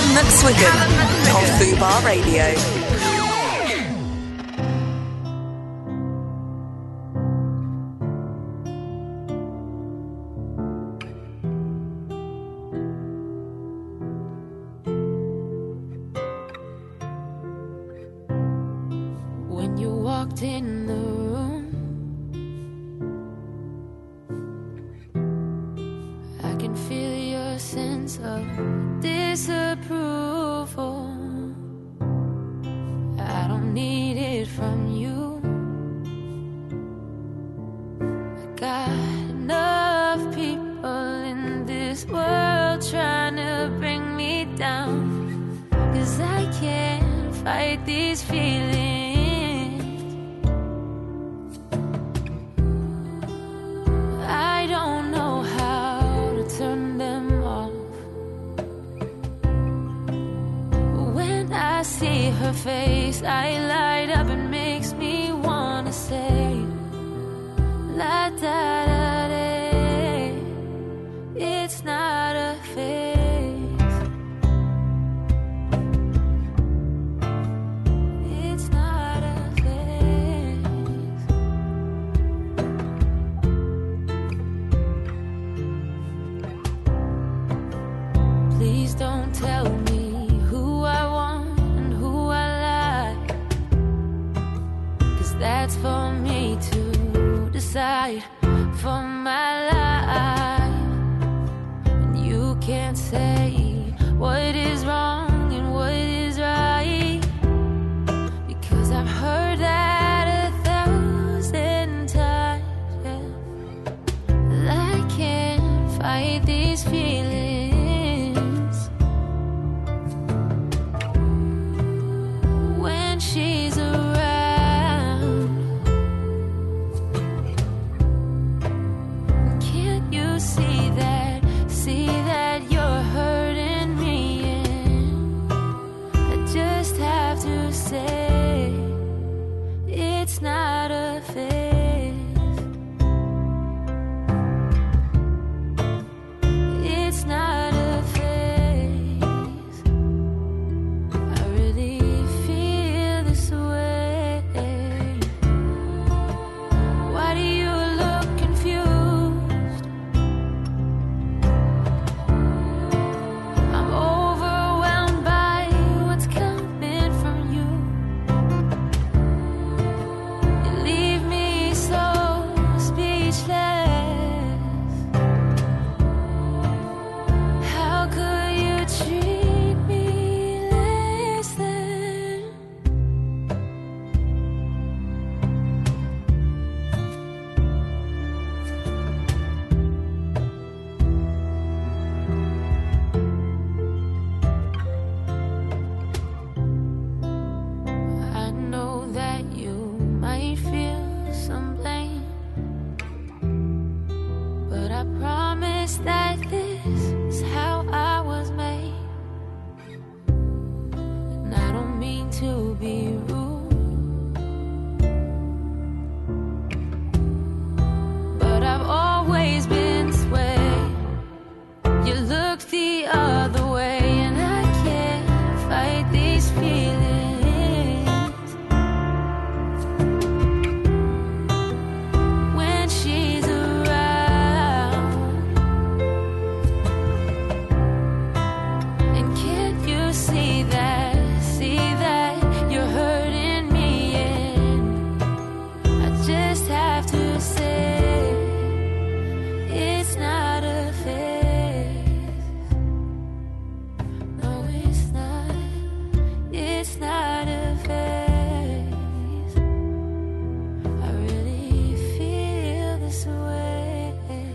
Callum McSwiggan on Fubar Radio. When you walked in the room, I can feel your sense of disapproval. I don't need it from you. I got enough people in this world trying to bring me down, 'cause I can't fight these feelings. I don't know how to turn them off. When I see her face, I light up. It makes me wanna say, la da da da. It's not a phase. It's not a phase. Please don't tell me who I want and who I like, 'cause that's for me to decide for my life. And you can't say what is wrong and what is right, because I've heard that 1,000 times. Yeah. I can't fight these feelings. When she's around, can't you see that? See that you're hurting me, and I just have to say, it's not a phase. It's not a phase. I really feel this way. Why do you look confused? I'm overwhelmed by what's coming from you. You leave me so speechless. How could you treat me less than? I know that you might feel some blame, but I promise that this is how I was made. And I don't mean to be rude, but I've always been this way. You look the other way, and I can't fight these feelings. When she's around, and can't you see that? See that you're hurting me, and I just have to say, it's not a phase. No, it's not. It's not a phase. I really feel this way.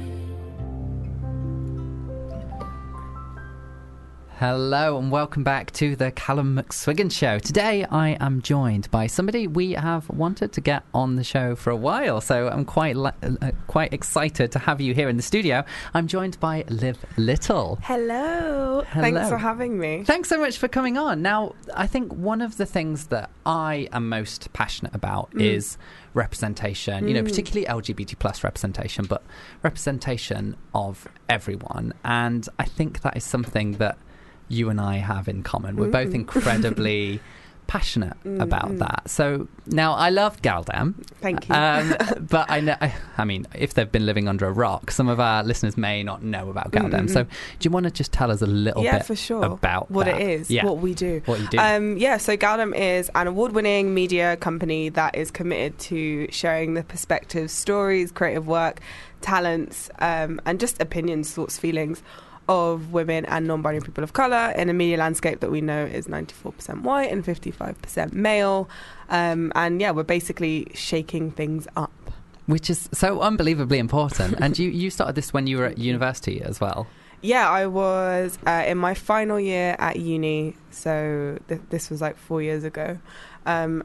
Hello and welcome back to the Callum McSwiggan Show. Today I am joined by somebody we have wanted to get on the show for a while, so I'm quite excited to have you here in the studio. I'm joined by Liv Little. Hello. Thanks for having me. Thanks so much for coming on. Now, I think one of the things that I am most passionate about is representation, you know, particularly LGBT plus representation, but representation of everyone. And I think that is something that you and I have in common. We're both incredibly passionate about that. So now I love Galdem. Thank you. But I mean, if they've been living under a rock, some of our listeners may not know about Galdem. So do you want to just tell us a little bit for sure. about what that? it is, what we do? What you do. So Galdem is an award-winning media company that is committed to sharing the perspectives, stories, creative work, talents, and just opinions, thoughts, feelings of women and non-binary people of colour in a media landscape that we know is 94% white and 55% male. We're basically shaking things up. Which is so unbelievably important. And you started this when you were at university as well. Yeah, I was in my final year at uni, so this was like 4 years ago. And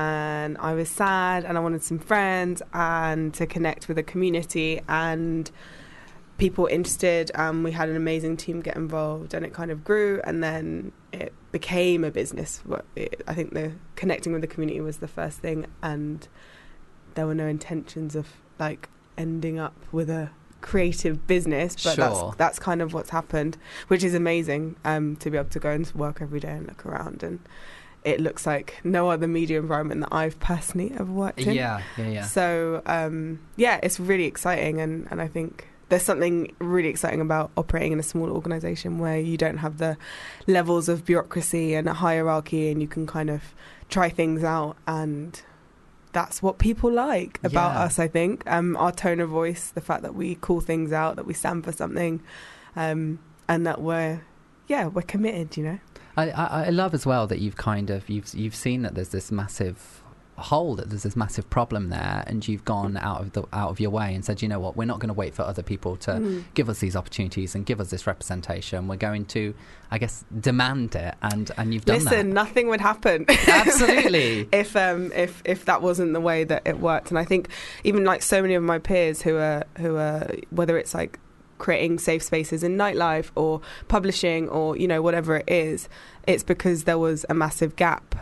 I was sad and I wanted some friends and to connect with a community and people interested. We had an amazing team get involved and it kind of grew and then it became a business. I think the connecting with the community was the first thing, and there were no intentions of like ending up with a creative business, but that's kind of what's happened, which is amazing, to be able to go into work every day and look around, and it looks like no other media environment that I've personally ever worked in. Yeah. So it's really exciting, and I think there's something really exciting about operating in a small organisation where you don't have the levels of bureaucracy and a hierarchy, and you can kind of try things out, and that's what people like about us, I think. Our tone of voice, the fact that we call things out, that we stand for something, and that we're committed, you know. I love as well that you've seen that there's this massive hole, that there's this massive problem there, and you've gone out of your way and said, you know what, we're not going to wait for other people to give us these opportunities and give us this representation. We're going to, I guess, demand it, and you've done that. Listen, nothing would happen. Absolutely. if that wasn't the way that it worked. And I think even like so many of my peers who are whether it's like creating safe spaces in nightlife or publishing or, you know, whatever it is, it's because there was a massive gap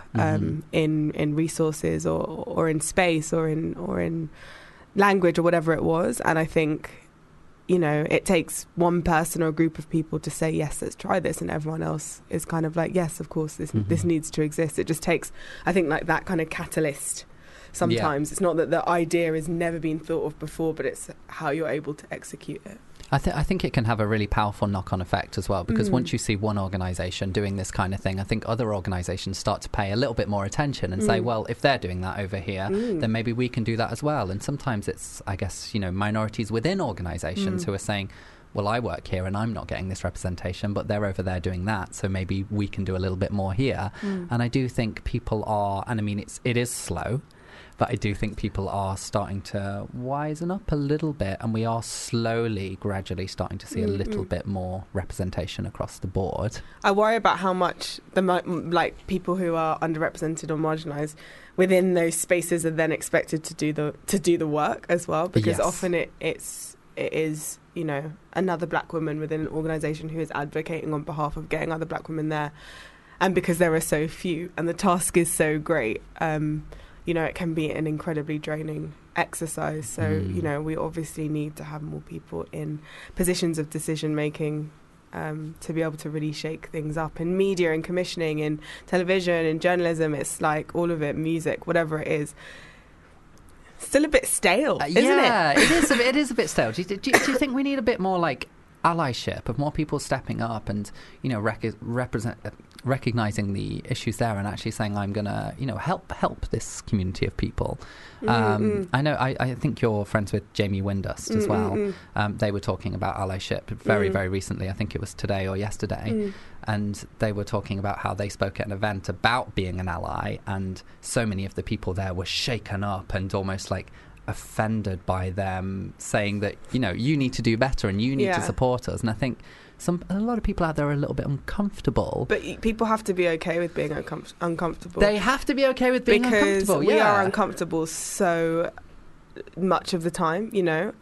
in resources or in space or in language or whatever it was. And I think, you know, it takes one person or a group of people to say, yes, let's try this, and everyone else is kind of like, yes, of course, this needs to exist. It just takes, I think, like that kind of catalyst. Sometimes it's not that the idea has never been thought of before, but it's how you're able to execute it. I think it can have a really powerful knock-on effect as well, because once you see one organisation doing this kind of thing, I think other organisations start to pay a little bit more attention and say, well, if they're doing that over here, then maybe we can do that as well. And sometimes it's, I guess, you know, minorities within organisations who are saying, well, I work here and I'm not getting this representation, but they're over there doing that, so maybe we can do a little bit more here. And I do think people are, and I mean, it is slow, but I do think people are starting to wisen up a little bit, and we are slowly, gradually starting to see a little bit more representation across the board. I worry about how much people who are underrepresented or marginalised within those spaces are then expected to do the work as well, because often it is, you know, another black woman within an organisation who is advocating on behalf of getting other black women there, and because there are so few and the task is so great, you know, it can be an incredibly draining exercise. So, you know, we obviously need to have more people in positions of decision making to be able to really shake things up in media and commissioning, in television, in journalism. It's like all of it, music, whatever it is. Still a bit stale, isn't it? Yeah, it is a bit stale. Do you think we need a bit more like allyship, of more people stepping up and, you know, recognizing the issues there and actually saying, I'm gonna, you know, help this community of people. I know I think you're friends with Jamie Windust as well. They were talking about allyship very recently. I think it was today or yesterday, and they were talking about how they spoke at an event about being an ally, and so many of the people there were shaken up and almost like offended by them saying that, you know, you need to do better and you need to support us. And I think a lot of people out there are a little bit uncomfortable. But people have to be okay with being uncomfortable. They have to be okay with being uncomfortable. Because we are uncomfortable so much of the time, you know.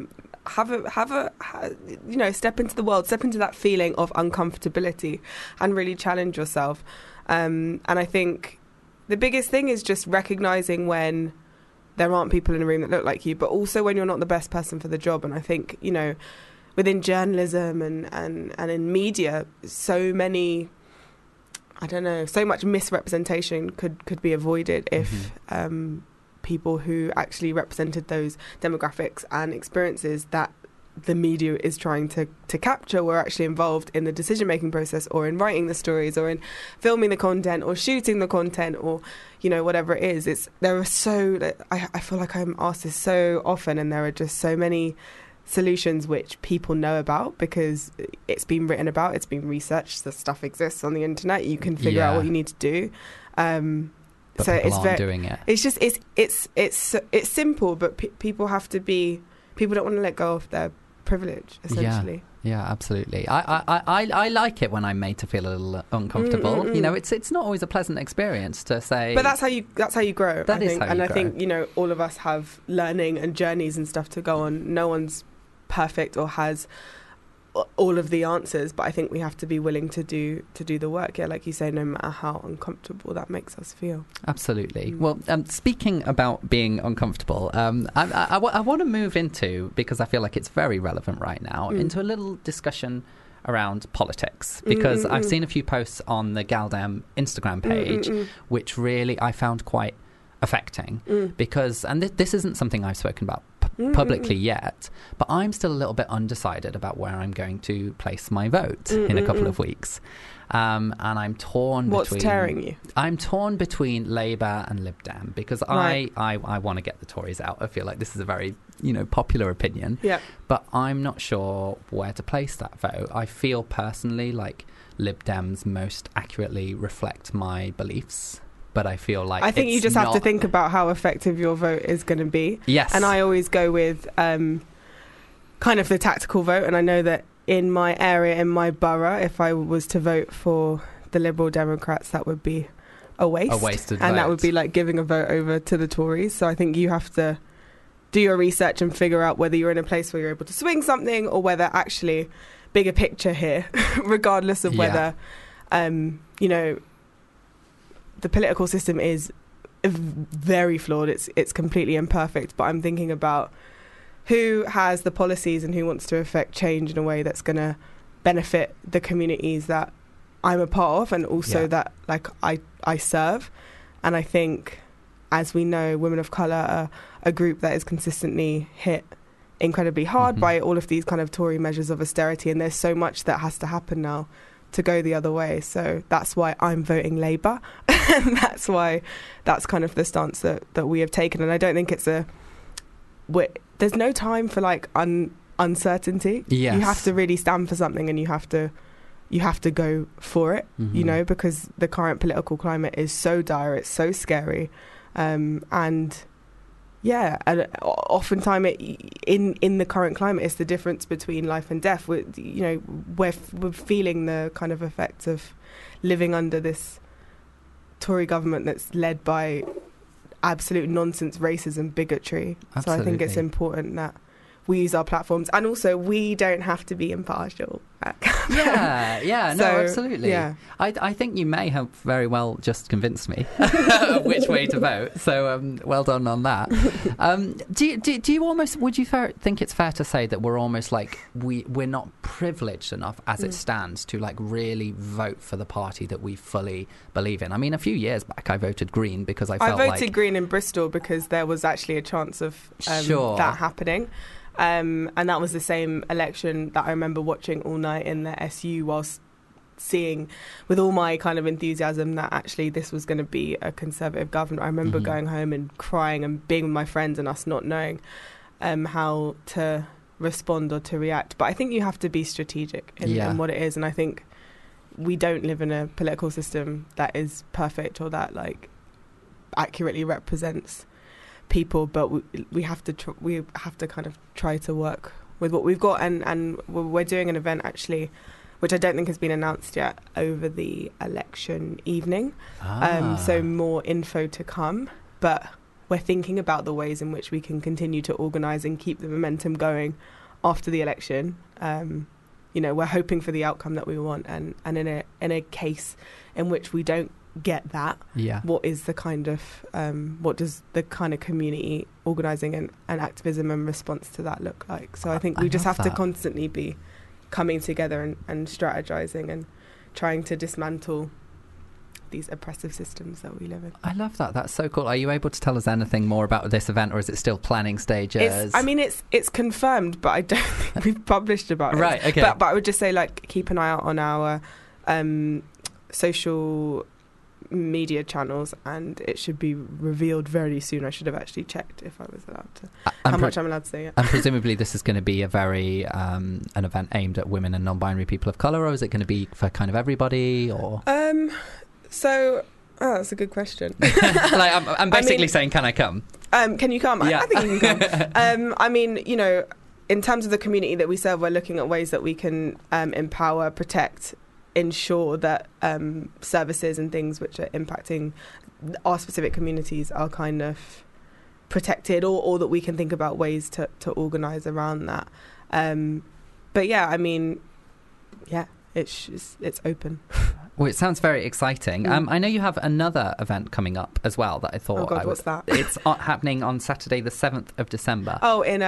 You know, step into the world, step into that feeling of uncomfortability and really challenge yourself. And I think the biggest thing is just recognising when there aren't people in a room that look like you, but also when you're not the best person for the job. And I think, you know, within journalism and in media, so many, I don't know, so much misrepresentation could be avoided if people who actually represented those demographics and experiences that the media is trying to capture were actually involved in the decision-making process, or in writing the stories, or in filming the content, or shooting the content, or, you know, whatever it is. I feel like I'm asked this so often, and there are just so many solutions which people know about because it's been written about, it's been researched, the stuff exists on the internet, you can figure out what you need to do. But so people it's aren't doing it. It's just it's simple, but people have to be. People don't want to let go of their privilege, essentially. Yeah, absolutely. I like it when I'm made to feel a little uncomfortable. You know, it's not always a pleasant experience to say. But that's how you grow. That is how you grow. I think, you know, all of us have learning and journeys and stuff to go on. No one's perfect or has all of the answers, but I think we have to be willing to do the work. Yeah, like you say, no matter how uncomfortable that makes us feel. Absolutely. Well, speaking about being uncomfortable, I want to move into, because I feel like it's very relevant right now, into a little discussion around politics, because I've seen a few posts on the Galdem Instagram page which really I found quite affecting, because, and this isn't something I've spoken about publicly yet, but I'm still a little bit undecided about where I'm going to place my vote in a couple of weeks, and I'm torn. What's tearing you? I'm torn between Labour and Lib Dem, because I want to get the Tories out. I feel like this is a very, you know, popular opinion, but I'm not sure where to place that vote. I feel personally like Lib Dems most accurately reflect my beliefs, but I feel like I think you just have to think about how effective your vote is going to be. Yes. And I always go with kind of the tactical vote. And I know that in my area, in my borough, if I was to vote for the Liberal Democrats, that would be a waste. A wasted vote. And that would be like giving a vote over to the Tories. So I think you have to do your research and figure out whether you're in a place where you're able to swing something, or whether actually bigger picture here, regardless of whether, you know, the political system is very flawed. It's completely imperfect. But I'm thinking about who has the policies and who wants to affect change in a way that's going to benefit the communities that I'm a part of, and also that like I serve. And I think, as we know, women of colour are a group that is consistently hit incredibly hard by all of these kind of Tory measures of austerity. And there's so much that has to happen now to go the other way. So that's why I'm voting Labour. And that's why that's kind of the stance that we have taken. And I don't think there's no time for like uncertainty. Yes. You have to really stand for something, and you have to go for it, you know, because the current political climate is so dire, it's so scary. And oftentimes in the current climate, it's the difference between life and death. We're feeling the kind of effects of living under this Tory government that's led by absolute nonsense, racism, bigotry. Absolutely. So I think it's important that we use our platforms, and also we don't have to be impartial. Absolutely. Yeah. I think you may have very well just convinced me of which way to vote. So well done on that. Do you almost, would you think it's fair to say that we're almost like we're not privileged enough as it stands to like really vote for the party that we fully believe in? I mean, a few years back I voted Green because I voted Green in Bristol because there was actually a chance of that happening. And that was the same election that I remember watching all night in the SU, whilst seeing with all my kind of enthusiasm that actually this was going to be a Conservative government. I remember going home and crying and being with my friends and us not knowing how to respond or to react. But I think you have to be strategic in what it is. And I think we don't live in a political system that is perfect or that like accurately represents people, but we have to kind of try to work with what we've got, and we're doing an event actually, which I don't think has been announced yet, over the election evening. So more info to come, but we're thinking about the ways in which we can continue to organise and keep the momentum going after the election. We're hoping for the outcome that we want, and in a case in which we don't get that. Yeah. What is the kind of what does the kind of community organising and activism and response to that look like? So I think we just love have to that. constantly be coming together and strategizing and trying to dismantle these oppressive systems that we live in. I love that. That's so cool. Are you able to tell us anything more about this event, or is it still planning stages? It's confirmed, but I don't think we've published about it. Right, okay. But I would just say, like, keep an eye out on our social media channels, and it should be revealed very soon. I should have actually checked if I was allowed to. How much I'm allowed to say. Yeah. And presumably this is going to be a very an event aimed at women and non-binary people of colour, or is it going to be for kind of everybody? Or that's a good question. like I'm basically saying, can I come? Can you come? Yeah. I think you can come. I mean, you know, in terms of the community that we serve, we're looking at ways that we can empower, protect, ensure that services and things which are impacting our specific communities are kind of protected, or that we can think about ways to organise around that. But yeah, I mean, yeah, it's open. Well, it sounds very exciting. I know you have another event coming up as well that I thought. Oh God, what's that? It's happening on Saturday, the 7th of December. Oh, in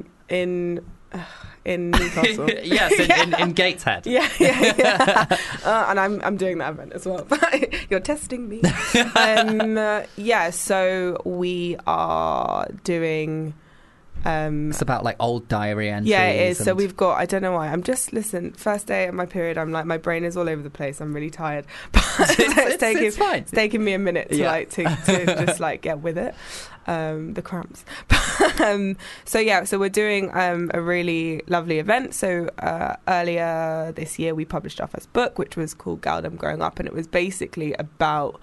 Newcastle. Yes, in Gateshead. Yeah. And I'm doing that event as well. You're testing me. So we are doing. It's about like old diary entries. Yeah, it is. So we've got, I don't know why, first day of my period, I'm like, my brain is all over the place. I'm really tired. But it's fine. It's taking me a minute to to just like get with it. The cramps. So we're doing a really lovely event. So earlier this year we published our first book, which was called Galdem Growing Up, and it was basically about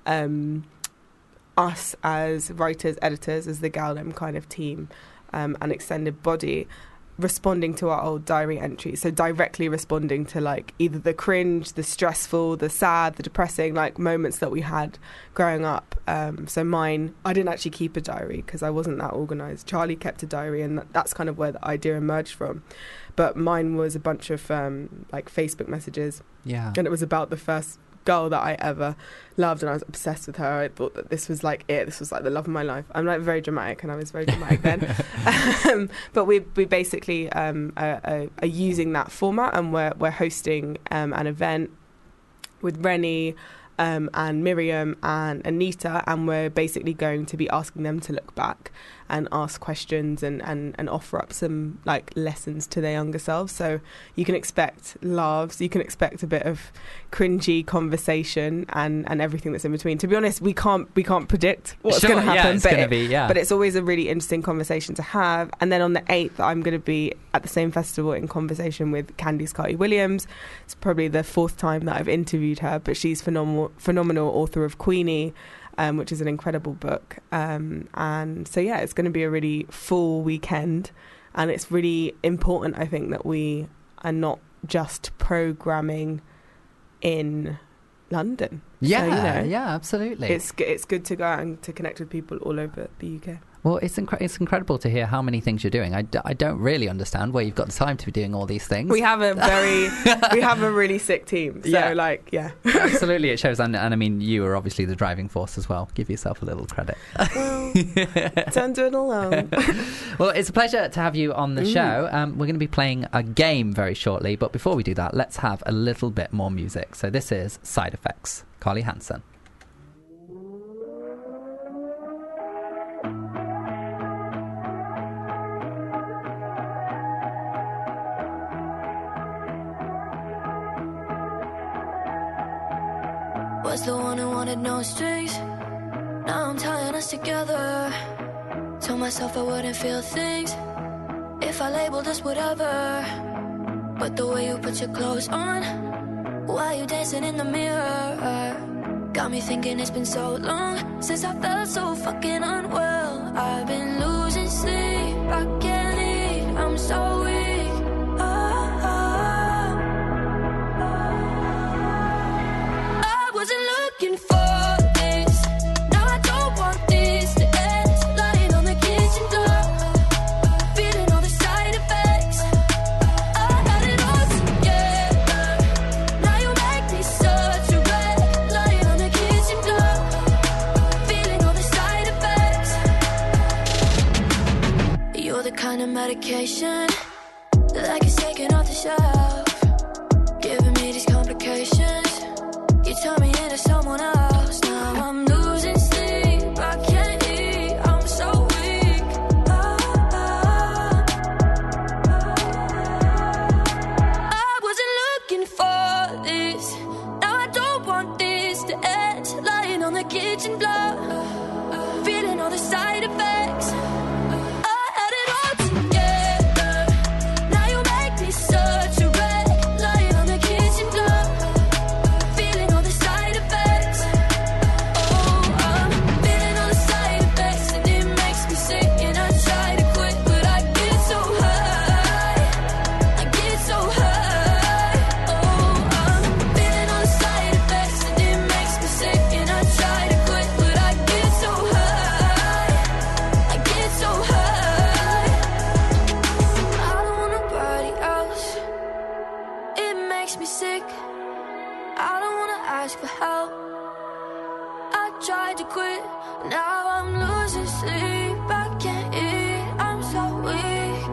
us as writers, editors, as the Galdem kind of team, an extended body, responding to our old diary entries. So directly responding to like either the cringe, the stressful, the sad, the depressing like moments that we had growing up. So mine, I didn't actually keep a diary because I wasn't that organised. Charlie kept a diary, and that's kind of where the idea emerged from. But mine was a bunch of like Facebook messages. Yeah. And it was about the first girl that I ever loved, and I was obsessed with her. I thought that this was like it. This was like the love of my life. I'm like very dramatic, and I was very dramatic then. But we basically are using that format, and we're hosting an event with Rennie and Miriam and Anita, and we're basically going to be asking them to look back and ask questions and offer up some like lessons to their younger selves. So you can expect laughs, you can expect a bit of cringy conversation and everything that's in between. To be honest, we can't predict what's going to happen, but it's always a really interesting conversation to have. And then on the 8th, I'm going to be at the same festival in conversation with Candice Carty-Williams. It's probably the 4th time that I've interviewed her, but she's phenomenal author of Queenie, which is an incredible book. And so, yeah, it's going to be a really full weekend. And it's really important, I think, that we are not just programming in London. Yeah, so, yeah, absolutely. It's good to go out and to connect with people all over the UK. Well, it's incredible to hear how many things you're doing. I don't really understand where you've got the time to be doing all these things. We have a really sick team. So Absolutely, it shows. And I mean, you are obviously the driving force as well. Give yourself a little credit. Well, don't do it alone. Well, it's a pleasure to have you on the show. We're going to be playing a game very shortly, but before we do that, let's have a little bit more music. So this is Side Effects, Carly Hansen. Was the one who wanted no strings. Now I'm tying us together. Told myself I wouldn't feel things if I labeled us whatever. But the way you put your clothes on while you dancing in the mirror got me thinking it's been so long since I felt so fucking unwell. I've been losing sleep, I can't eat, I'm so weak. Wasn't looking for this. Now I don't want this to end. Lying on the kitchen floor, feeling all the side effects. I got it all together. Now you make me such a wreck. Lying on the kitchen medication, like it's taken off the shelf, giving me these complications. You turn me into someone else. Now I'm losing sleep, I can't eat, I'm so weak. I wasn't looking for this. Now I don't want this to end. Lying on the kitchen floor, feeling all the side effects. I had it all together. Now you make me such a wreck. Lying on the kitchen floor, feeling all the side effects. Oh, I'm feeling all the side effects, and it makes me sick. And I try to quit, but I get so high. I get so high. Oh, I'm feeling all the side effects, and it makes me sick. And I try to quit, but I get so high. I get so high. I don't want nobody else. It makes me sick. I don't wanna ask for help. I tried to quit, now I'm losing sleep. I can't eat, I'm so weak.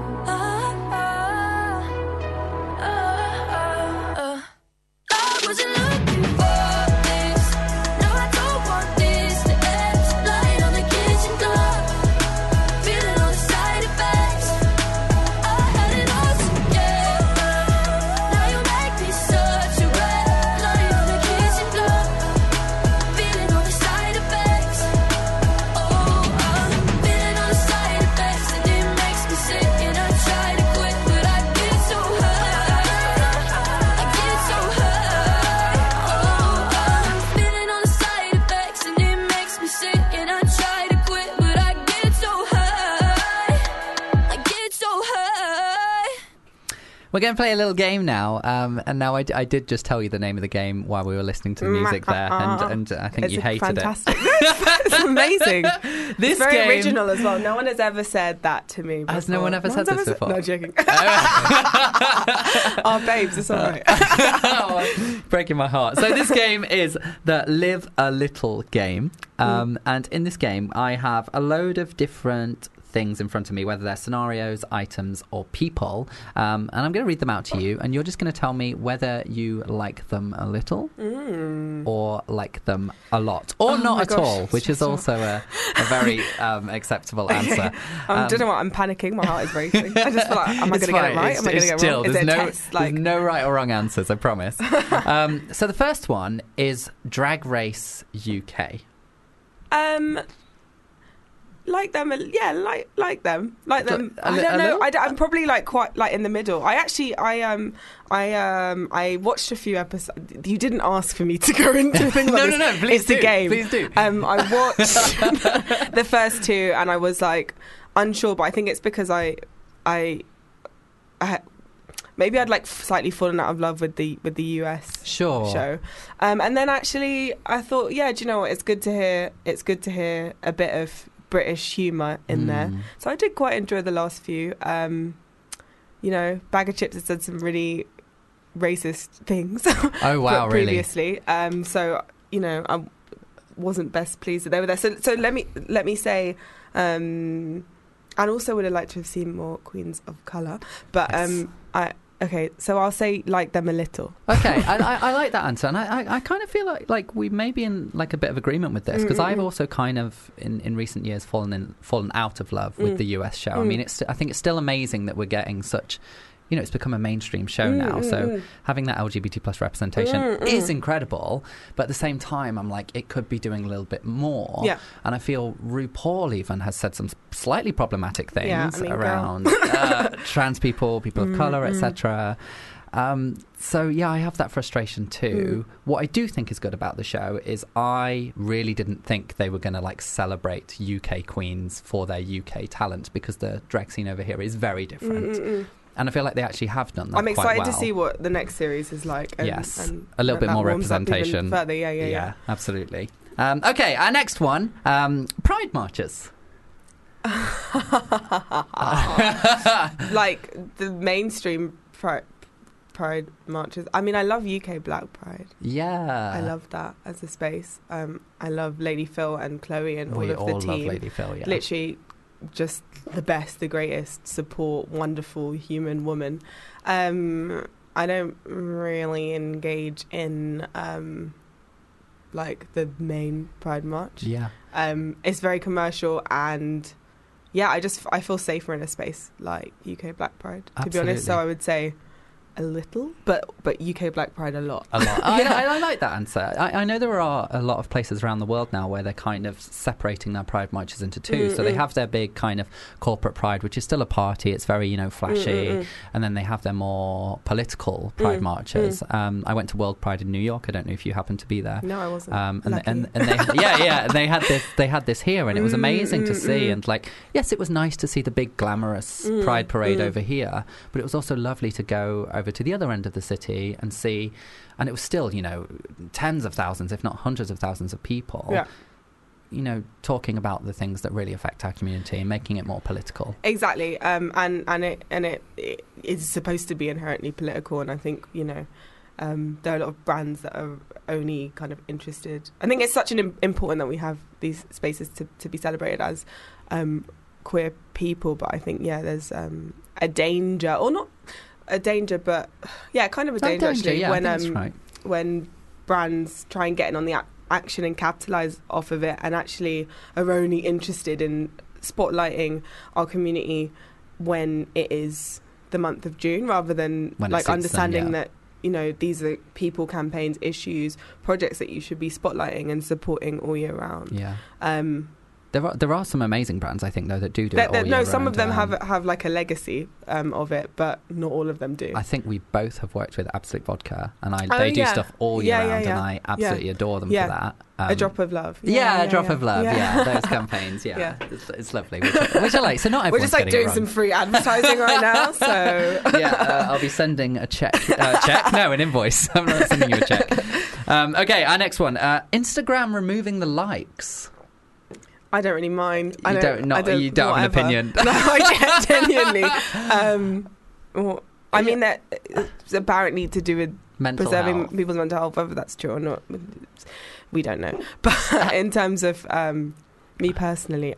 I wasn't looking for this. No, I don't want this to end. Lying on the kitchen floor, feeling all the side effects. I had it all together. Now you make me such a wreck. Lying on the kitchen floor, feeling all the side effects. Oh, I'm feeling all the side effects, and it makes me sick. And I try to quit, but I get so high. I get so high. Oh, I'm feeling all the side effects, and it makes me sick. And I try to quit, but I get so high. I get so high. We're going to play a little game now, and now I did just tell you the name of the game while we were listening to the music there, and I think It's you hated fantastic. It's amazing. This It's very game- original as well. No one has ever said that to me before. Has no one ever said one's this before? No, joking. Oh, babes, it's all right. Oh, breaking my heart. So this game is the Live a Little game, and in this game I have a load of different things in front of me, whether they're scenarios, items, or people, and I'm going to read them out to you, and you're just going to tell me whether you like them a little or like them a lot, or Oh not my at gosh, all, which is also a very acceptable answer. I don't know what, I'm panicking. My heart is racing. I just feel like, am I It's going to get fine. it right? Am I going to get it still, wrong? Is there's it a no, test? Like, there's no right or wrong answers, I promise. So the first one is Drag Race UK. like them, yeah, like them. I don't know. I'm probably like quite like in the middle. I watched a few episodes. You didn't ask for me to go into things like this. No, please it's do. the game. Please do. I watched the first two, and I was like unsure, but I think it's because I maybe I'd like slightly fallen out of love with the US show, and then actually I thought, yeah, do you know what? It's good to hear a bit of British humour in there. So I did quite enjoy the last few. You know, Bag of Chips has said some really racist things. Oh wow, really? Previously, so you know, I wasn't best pleased that they were there. So let me say. And also would have liked to have seen more Queens of Colour, but Yes. Okay, so I'll say like them a little. Okay, I like that answer, and I kind of feel like we may be in like a bit of agreement with this, because I've also kind of in recent years fallen out of love with the US show. I mean, I think it's still amazing that we're getting such, you know, it's become a mainstream show now. So having that LGBT plus representation is incredible, but at the same time, I'm like, it could be doing a little bit more. Yeah. And I feel RuPaul even has said some slightly problematic things around trans people of colour, etc. So yeah, I have that frustration too. What I do think is good about the show is I really didn't think they were going to like celebrate UK queens for their UK talent, because the drag scene over here is very different. And I feel like they actually have done that. I'm excited quite well. to see what the next series is like. And, yes, and a little bit that more warms up even representation. further. Yeah, absolutely. Okay, our next one, Pride marches. Like the mainstream Pride marches. I mean, I love UK Black Pride. Yeah, I love that as a space. I love Lady Phil and Chloe and we all of the team. love Lady Phil. Yeah, Literally, just the best, the greatest, support, wonderful human woman. I don't really engage in like the main Pride March. Yeah. It's very commercial, and yeah, I feel safer in a space like UK Black Pride, to be honest. So I would say a little, but UK Black Pride a lot. A lot. I like that answer. I know there are a lot of places around the world now where they're kind of separating their Pride marches into two. So they have their big kind of corporate Pride, which is still a party. It's very, flashy. And then they have their more political Pride marches. I went to World Pride in New York. I don't know if you happened to be there. No, I wasn't. And they had this here, and it was amazing to see. And like, yes, it was nice to see the big glamorous Pride parade over here, but it was also lovely to go over to the other end of the city and see, and it was still tens of thousands, if not hundreds of thousands of people talking about the things that really affect our community and making it more political. Exactly. And it is supposed to be inherently political, and I think there are a lot of brands that are only kind of interested. I think it's such an important that we have these spaces to be celebrated as queer people, but I think there's a danger, or not a danger, but kind of a danger actually, when brands try and get in on the action and capitalise off of it, and actually are only interested in spotlighting our community when it is the month of June, rather than like understanding that these are people, campaigns, issues, projects that you should be spotlighting and supporting all year round. There are some amazing brands, I think, though, that do it all year round. Some of them have like a legacy of it, but not all of them do. I think we both have worked with Absolute Vodka, and they do stuff all year round, and I absolutely adore them for that. A drop of love. A drop of love. Those campaigns. It's lovely. Which I like. So not everyone's We're just like doing some free advertising right now. So I'll be sending a check. No, an invoice. I'm not sending you a check. Okay, our next one. Instagram removing the likes. I don't really mind. You don't have an opinion. No, I genuinely. I mean, that it's apparently to do with preserving health. People's mental health, whether that's true or not, we don't know. But in terms of me personally,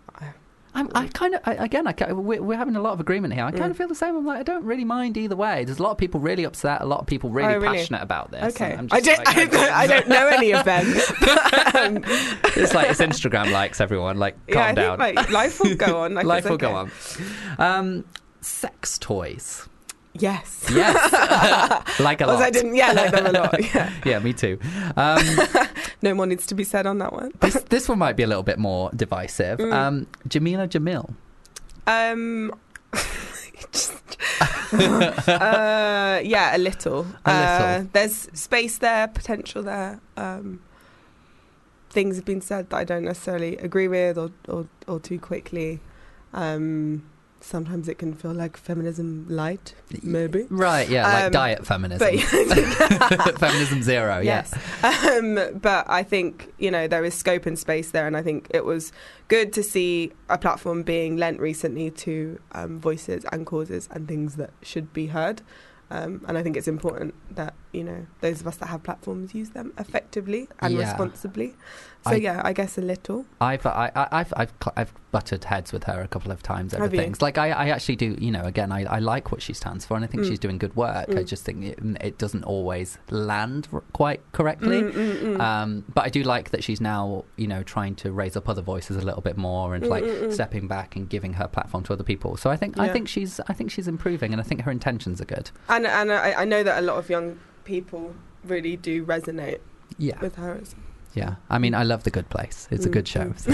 we're having a lot of agreement here. I kind of feel the same. I'm like, I don't really mind either way. There's a lot of people really upset, a lot of people really passionate about this. Okay, I don't know any of them. It's like, it's Instagram likes, everyone. Like, calm down. Like, life will go on. Life will go on. Sex toys. Yes. Like a lot. I didn't. Like them a lot. Yeah, me too. No more needs to be said on that one. This one might be a little bit more divisive. Jamila Jamil. A little. There's space there, potential there. Things have been said that I don't necessarily agree with, or too quickly. Sometimes it can feel like feminism light, maybe. Right, like diet feminism. Feminism zero, yes. But I think, there is scope and space there, and I think it was good to see a platform being lent recently to voices and causes and things that should be heard. And I think it's important that, those of us that have platforms use them effectively and responsibly. So I guess a little. I've butted heads with her a couple of times over things. Like I actually do. Again, I like what she stands for, and I think she's doing good work. I just think it doesn't always land quite correctly. But I do like that she's now trying to raise up other voices a little bit more, and stepping back and giving her platform to other people. So I think she's improving, and I think her intentions are good. And I know that a lot of young people really do resonate with her. Yeah, I mean, I love The Good Place. It's a good show. So.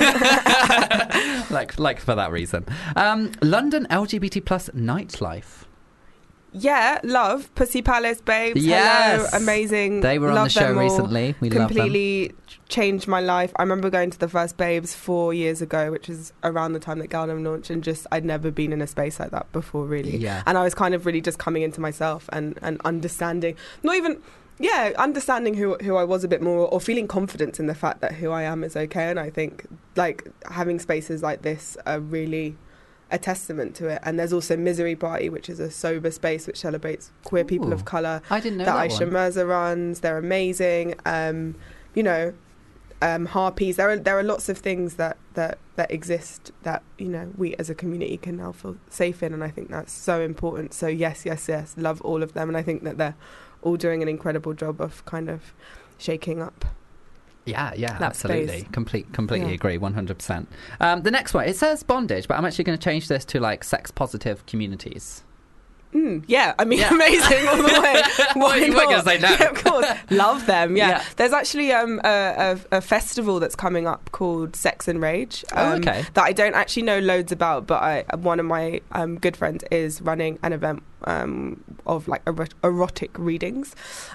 like for that reason. London LGBT plus nightlife. Yeah, love Pussy Palace, babes. Yes, hello, amazing. They were on the show recently. We completely changed my life. I remember going to the first Babes 4 years ago, which was around the time that Galdem launched, and I'd never been in a space like that before, really. Yeah. And I was kind of really just coming into myself and understanding, understanding who I was a bit more, or feeling confidence in the fact that who I am is okay. And I think like having spaces like this are really a testament to it. And there's also Misery Party, which is a sober space which celebrates queer people of colour. I didn't know that Aisha one. Mirza runs. They're amazing. harpies. There are lots of things that exist that, you know, we as a community can now feel safe in, and I think that's so important. So yes, love all of them, and I think that they're all doing an incredible job of kind of shaking up. Yeah, that absolutely. space. Completely agree, 100%. The next one, it says bondage, but I'm actually going to change this to like sex positive communities. Yeah, I mean, amazing all the way. Why You weren't going to say no. Yeah, of course, love them. Yeah, Yeah. there's actually a festival that's coming up called Sex and Rage. Okay. That I don't actually know loads about, but one of my good friends is running an event of like erotic readings,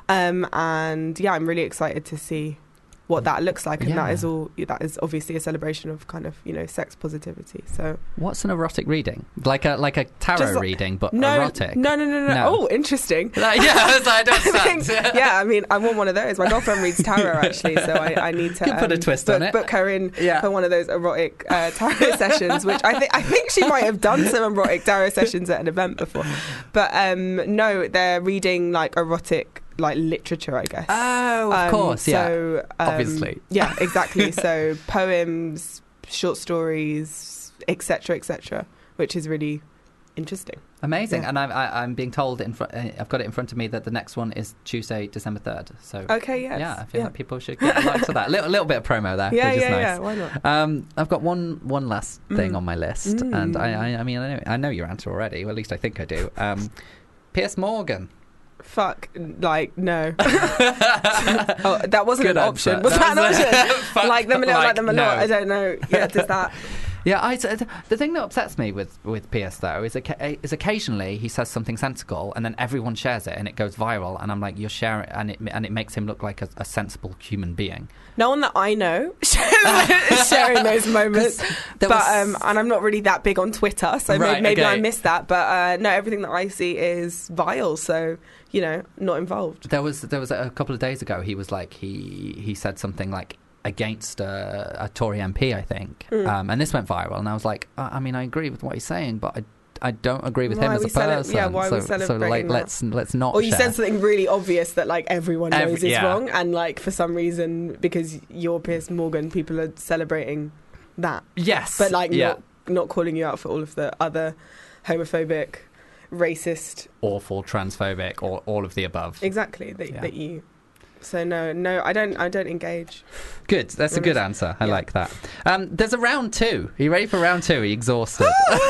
and yeah, I'm really excited to see what that looks like, and Yeah. that is obviously a celebration of kind of, you know, sex positivity. So What's an erotic reading? Like a tarot Just like- reading, but no, erotic? no. No. Oh, interesting. Yeah, I don't understand. Yeah, I mean, I want one of those. My girlfriend reads tarot, actually, so I need to You put a twist on it. book her in Yeah. for one of those erotic tarot sessions, which I think she might have done some erotic tarot sessions at an event before. But no, they're reading like erotic like literature, I guess. Oh, of course, yeah. So, Obviously. Yeah, exactly. So poems, short stories, etc., which is really interesting. Amazing. Yeah. And I'm being told, I've got it in front of me, that the next one is Tuesday, December 3rd. So Okay, yes. yeah, I feel like people should get a like to that. Little bit of promo there, Yeah, which is yeah, nice. yeah. Why not? I've got one last thing on my list, and I mean, I know your answer already. Well, at least I think I do. Piers Morgan. Fuck, like, no. Oh, that wasn't Good an option. answer. Was that an Fuck, option? Like them a little, like them a no. lot. I don't know. Yeah, does that? Yeah, the thing that upsets me with Piers though is occasionally he says something sensible and then everyone shares it and it goes viral, and I'm like, you're sharing, and it makes him look like a sensible human being. No one that I know is sharing those moments. there But was- and I'm not really that big on Twitter, so Right, maybe okay. I missed that. But no, everything that I see is vile. So, you know, not involved. There was a couple of days ago. He was like he said something like against a Tory MP, I think, and this went viral. And I was like, I mean, I agree with what he's saying, but I don't agree with him Why as are a we cele- person. yeah, why are we so like celebrating that? let's not. Or you share. said something really obvious that like everyone knows is yeah. wrong, and like for some reason because you're Piers Morgan, people are celebrating that. Yes, But like yeah. not calling you out for all of the other homophobic, racist, awful, transphobic, or all of the above. exactly that you. So no, I don't engage. Good, that's a good answer. I Yeah. like that. There's a round two. Are you ready for round two? Are you exhausted?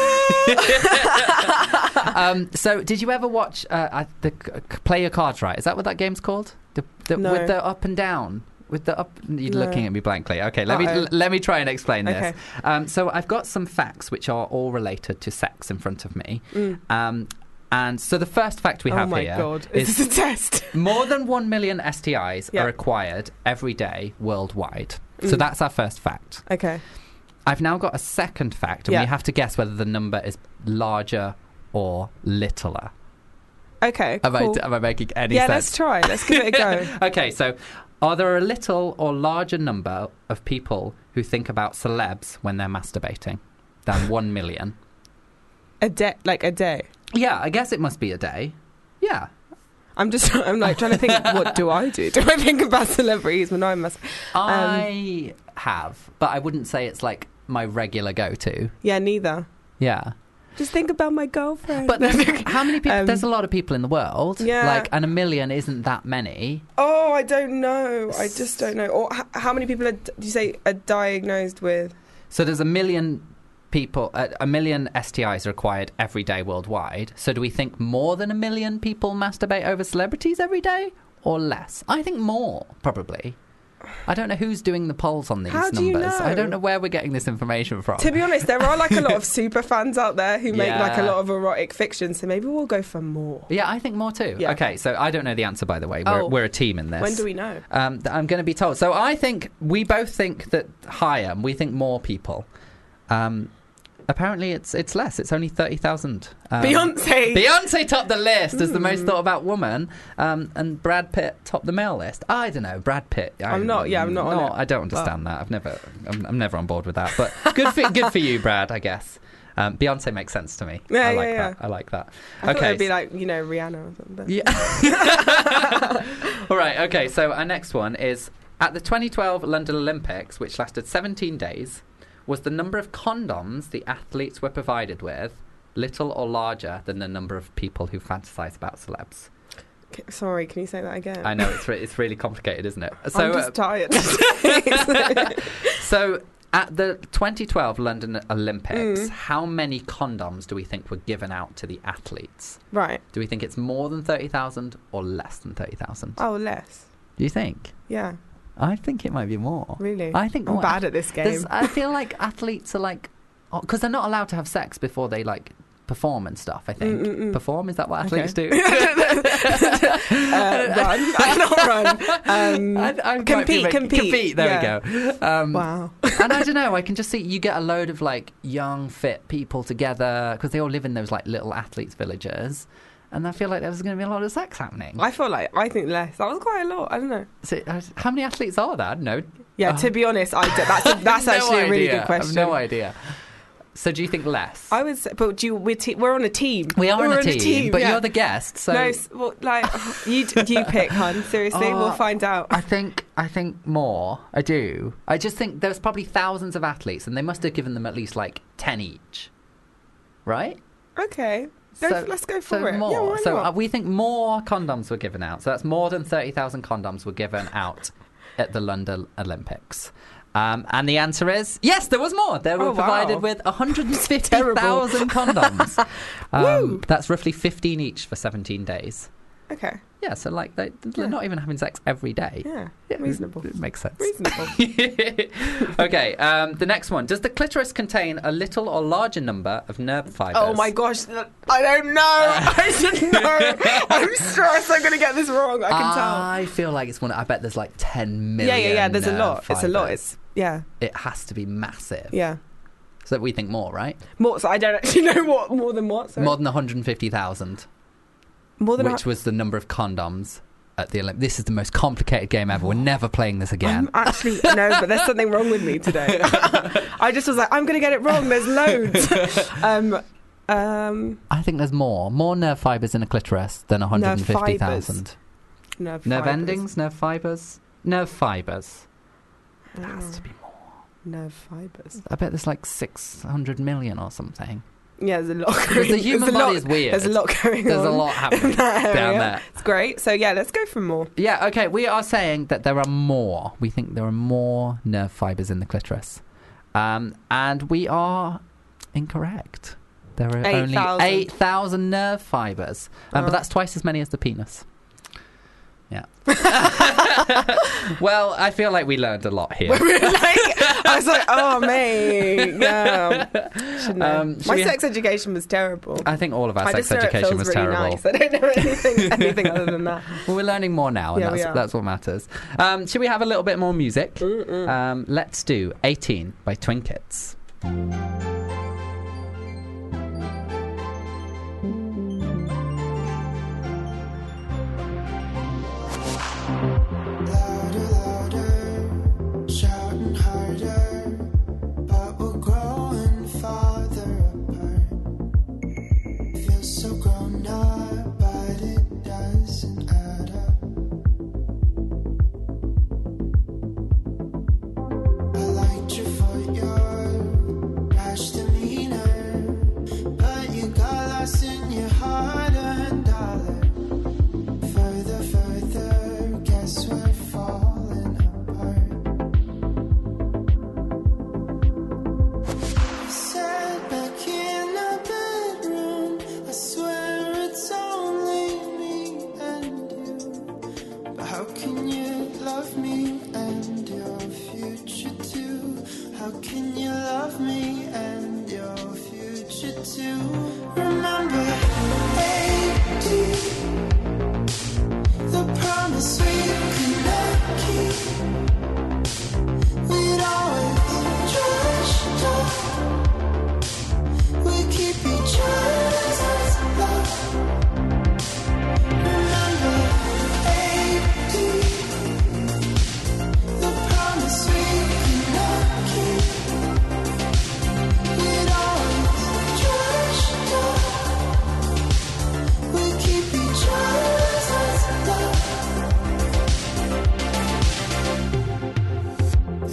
So, did you ever watch Play Your Cards Right? Is that what that game's called? No. With the up and down. With the up, you're No. looking at me blankly. Okay, Uh-oh. let me try and explain this. Okay. So I've got some facts which are all related to sex in front of me. And so the first fact we have oh my here god, is is this a test? more than 1 million STIs Yeah. are acquired every day worldwide. So that's our first fact. Okay. I've now got a second fact, and Yeah. we have to guess whether the number is larger or littler. Okay. Cool. Am I making any Yeah, sense? let's try. Let's give it a go. Okay, so are there a little or larger number of people who think about celebs when they're masturbating than 1 million? A day. Yeah, I guess it must be a day. Yeah. I'm like trying to think. What do I do? Do I think about celebrities when I'm I have, but I wouldn't say it's like my regular go-to. Yeah, neither. Yeah. Just think about my girlfriend. But how many people? There's a lot of people in the world. Yeah. Like, and 1 million isn't that many. Oh, I don't know. I just don't know. Or how many people do you say are diagnosed with? So there's 1 million people, 1 million STIs are acquired every day worldwide. So do we think more than 1 million people masturbate over celebrities every day, or less? I think more, probably. I don't know who's doing the polls on these How do you numbers. know? I don't know where we're getting this information from. To be honest, there are like a lot of super fans out there who make like a Yeah. lot of erotic fiction. So maybe we'll go for more. Yeah, I think more too. Yeah. Okay, so I don't know the answer, by the way. Oh. We're a team in this. When do we know? I'm going to be told. So I think we both think that higher. We think more people. Apparently, it's less. It's only 30,000. Beyonce topped the list as the most thought about woman, and Brad Pitt topped the male list. I don't know, Brad Pitt. I'm not on it. I don't understand that. I'm never on board with that. But good for you, Brad. I guess. Beyonce makes sense to me. Yeah, I like yeah, that. I like that. I thought Okay. it'd be like, Rihanna or something. Yeah. All right. Okay. So our next one is At the 2012 London Olympics, which lasted 17 days, was the number of condoms the athletes were provided with little or larger than the number of people who fantasize about celebs? Sorry, can you say that again? I know, it's really complicated, isn't it? So, I'm just tired. So, at the 2012 London Olympics, how many condoms do we think were given out to the athletes? Right. Do we think it's more than 30,000 or less than 30,000? Oh, less. Do you think? Yeah. I think it might be more. Really? I think I'm more. bad at this game. I feel like athletes are like, because they're not allowed to have sex before they like perform and stuff. I think perform, is that what athletes do? Run, not run. Compete. There we go. Wow. And I don't know. I can just see you get a load of like young, fit people together because they all live in those like little athletes' villages. And I feel like there's going to be a lot of sex happening. I think less. That was quite a lot. I don't know. So, how many athletes are there? I don't know. Yeah, to be honest, that's actually a really good question. I have no idea. So do you think less? I would say, but we're on a team. We are on a team, but you're the guest. So no, well, like you pick, hun. Seriously, we'll find out. I think more. I do. I just think there's probably thousands of athletes, and they must have given them at least like 10 each, right? Okay. Let's go for it. More. Yeah, why not? We think more condoms were given out. So that's more than 30,000 condoms were given out at the London Olympics. And the answer is yes, there was more. They were provided with 150,000 condoms. That's roughly 15 each for 17 days. Okay. Yeah, so like they're not even having sex every day. Yeah, reasonable. It makes sense. Reasonable. Okay, the next one. Does the clitoris contain a little or larger number of nerve fibers? Oh my gosh, I don't know. I should know. I'm stressed. I'm going to get this wrong. I can tell. I feel like it's one. I bet there's like 10 million. Yeah. There's a lot. Fibers. It's a lot. Yeah. It has to be massive. Yeah. So we think more, right? More. So I don't actually know what more than what. Sorry. More than 150,000. More than which was the number of condoms at the Olympics. This is the most complicated game ever. We're never playing this again. Actually, no, but there's something wrong with me today. I just was like, I'm going to get it wrong. There's loads. I think there's more nerve fibers in a clitoris than 150,000. Nerve endings, nerve fibers. Nerve fibers. There has to be more. Nerve fibers. I bet there's like 600 million or something. Yeah, there's a lot. The human body is weird. There's a lot going on. There's a lot happening down there. It's great. So yeah, let's go for more. Yeah, okay. We are saying that there are more. We think there are more nerve fibers in the clitoris. And we are incorrect. There are 8,000. only 8,000 nerve fibers. But that's twice as many as the penis. Yeah. Well, I feel like we learned a lot here. I was like, oh, mate. Yeah. My sex education was terrible. I think all of our sex education was really terrible. Nice. I don't know anything other than that. Well, we're learning more now, and that's what matters. Should we have a little bit more music? Let's do 18 by Twin Kids.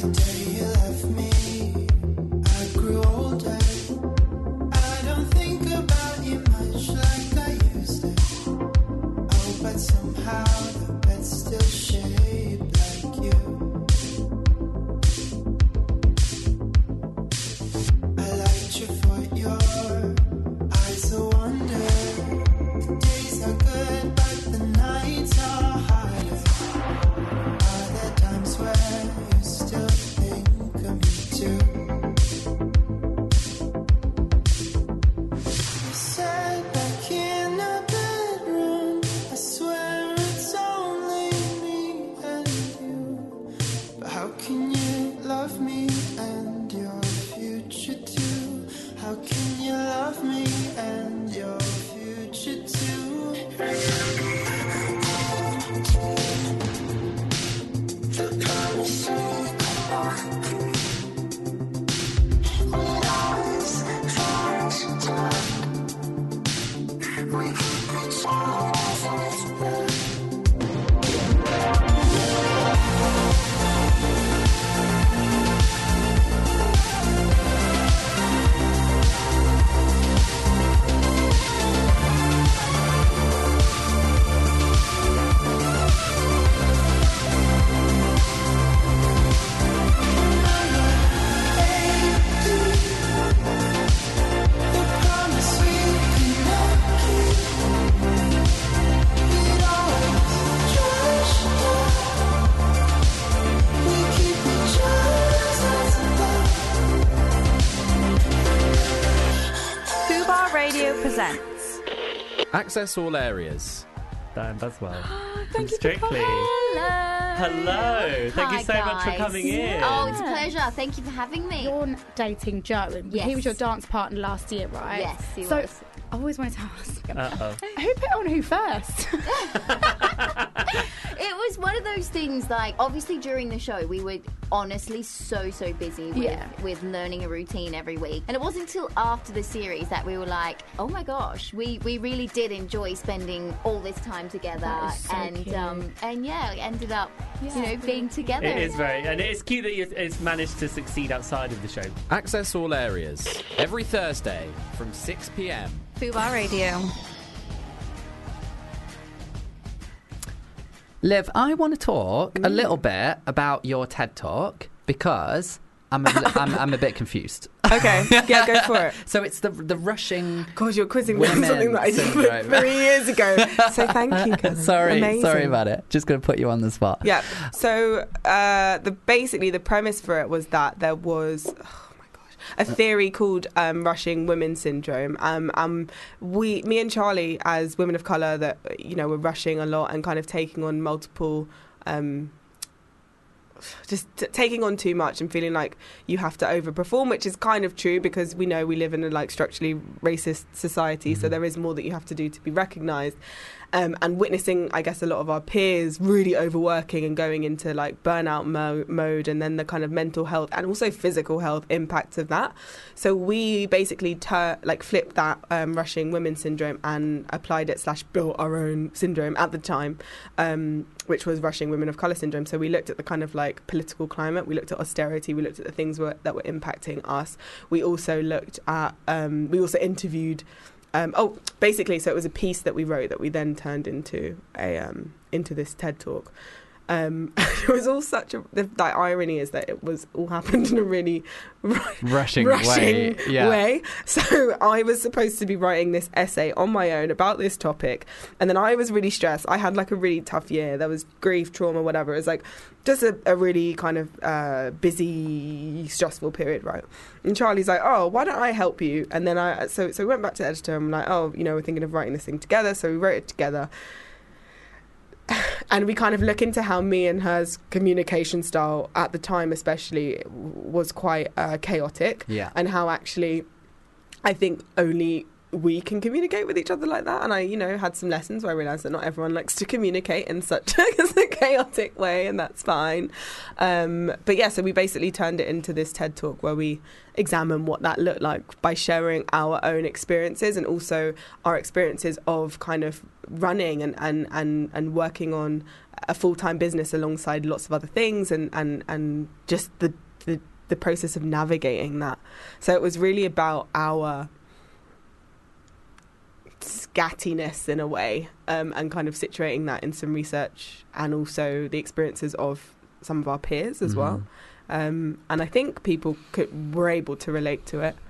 Presents Access all areas. Dan Buswell. Thank you Strictly. Hello. Thank you so much for coming in. Oh, it's a pleasure. Thank you for having me. You're dating Joe. Yes. He was your dance partner last year, right? Yes, he so, was. I always wanted to ask, Uh-oh. who put on who first? It was one of those things, like, obviously during the show, we were honestly so busy with learning a routine every week. And it wasn't until after the series that we were like, oh my gosh, we really did enjoy spending all this time together. That is so cute. And yeah, ended up, being together. It is and it's cute that it's managed to succeed outside of the show. Access all areas. Every Thursday from 6 p.m. Fubar Radio. Liv, I want to talk a little bit about your TED Talk because I'm a bit confused. Okay, yeah, go for it. So it's the rushing. God, you're quizzing me on women something that I syndrome. did 3 years ago. So thank you, cousin. Sorry Amazing. about it. Just going to put you on the spot. Yeah. So basically the premise for it was that there was a theory called rushing women syndrome. Me and Charlie, as women of colour, that were rushing a lot and kind of taking on multiple. Taking on too much and feeling like you have to overperform, which is kind of true because we know we live in a structurally racist society, so there is more that you have to do to be recognised. And witnessing, I guess, a lot of our peers really overworking and going into burnout mode, and then the kind of mental health and also physical health impacts of that. So we basically flipped that rushing women syndrome and applied it / built our own syndrome at the time, which was rushing women of colour syndrome. So we looked at the kind of political climate, we looked at austerity, we looked at the things that were impacting us. We also looked at, we also interviewed. Basically, so it was a piece that we wrote that we then turned into into this TED Talk. It was all the irony is that it was all happened in a really rushing way. So I was supposed to be writing this essay on my own about this topic, and then I was really stressed. I had a really tough year. There was grief, trauma, whatever. It was just a really kind of busy, stressful period, right? And Charlie's like, oh, why don't I help you? And then so we went back to the editor and I'm like, oh, we're thinking of writing this thing together. So we wrote it together. And we kind of look into how me and her's communication style at the time especially was quite chaotic. Yeah. And how actually I think only we can communicate with each other like that. And I, had some lessons where I realised that not everyone likes to communicate in such a chaotic way, and that's fine. But yeah, so we basically turned it into this TED Talk where we examine what that looked like by sharing our own experiences, and also our experiences of kind of running and working on a full-time business alongside lots of other things, and just the process of navigating that. So it was really about our scattiness in a way, and kind of situating that in some research, and also the experiences of some of our peers as well. And I think people were able to relate to it.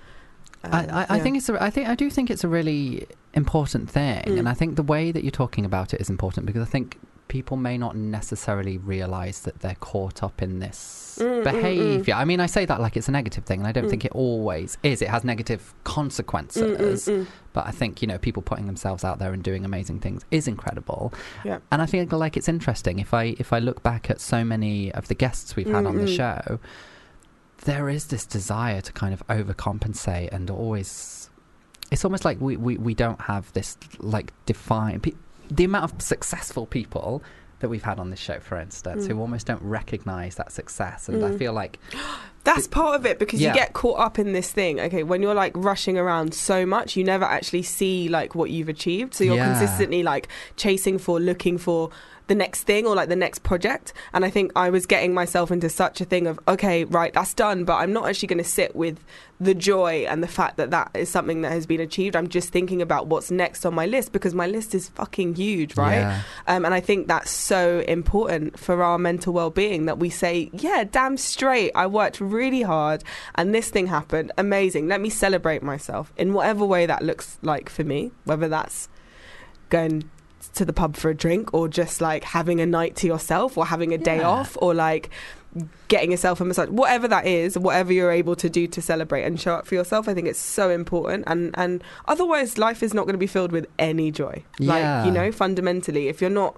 I do think it's a really important thing, and I think the way that you're talking about it is important, because I think people may not necessarily realise that they're caught up in this behaviour. I mean, I say that like it's a negative thing, and I don't think it always is. It has negative consequences, but I think, people putting themselves out there and doing amazing things is incredible. Yeah. And I feel like it's interesting, if I look back at so many of the guests we've had on the show, there is this desire to kind of overcompensate, and always, it's almost like we don't have this like defined... The amount of successful people that we've had on this show, for instance, who almost don't recognise that success. And I feel like... That's part of it, because you get caught up in this thing. Okay, when you're like rushing around so much, you never actually see like what you've achieved. So you're consistently like looking for the next thing, or like the next project. And I think I was getting myself into such a thing of, okay, right, that's done, but I'm not actually going to sit with the joy and the fact that that is something that has been achieved. I'm just thinking about what's next on my list, because my list is fucking huge, right? Yeah. And I think that's so important for our mental well-being, that we say, yeah, damn straight, I worked really hard and this thing happened, amazing, let me celebrate myself in whatever way that looks like for me, whether that's going to the pub for a drink, or just like having a night to yourself, or having a day off, or like getting yourself a massage, whatever that is, whatever you're able to do to celebrate and show up for yourself. I think it's so important, and otherwise life is not going to be filled with any joy. Like, fundamentally, if you're not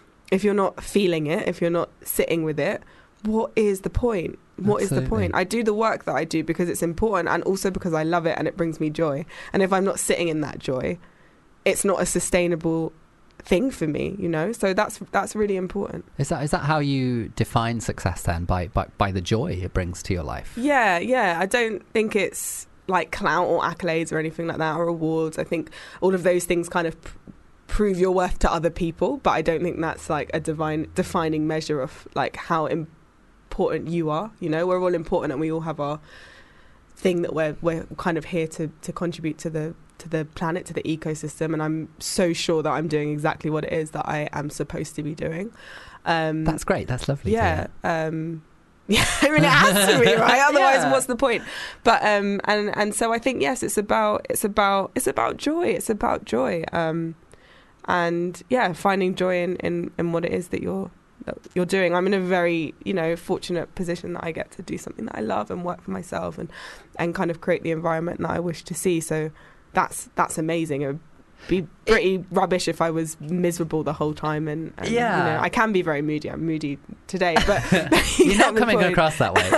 feeling it, if you're not sitting with it, what is the point? What is the point? I do the work that I do because it's important, and also because I love it and it brings me joy. And if I'm not sitting in that joy, it's not a sustainable thing for me, so that's really important. Is that how you define success then, by the joy it brings to your life? Yeah I don't think it's like clout or accolades or anything like that, or awards. I think all of those things kind of prove your worth to other people, but I don't think that's like a defining measure of like how important you are. We're all important, and we all have our thing that we're kind of here to contribute to the planet, to the ecosystem, and I'm so sure that I'm doing exactly what it is that I am supposed to be doing. That's great. That's lovely. Yeah. I mean, it has to be, right? Otherwise, what's the point? But and so I think, yes, it's about joy. It's about joy. And yeah, finding joy in what it is that you're doing. I'm in a very, fortunate position that I get to do something that I love and work for myself and kind of create the environment that I wish to see. So that's amazing. It would be pretty rubbish if I was miserable the whole time. And I can be very moody. I'm moody today, but you're not coming across that way.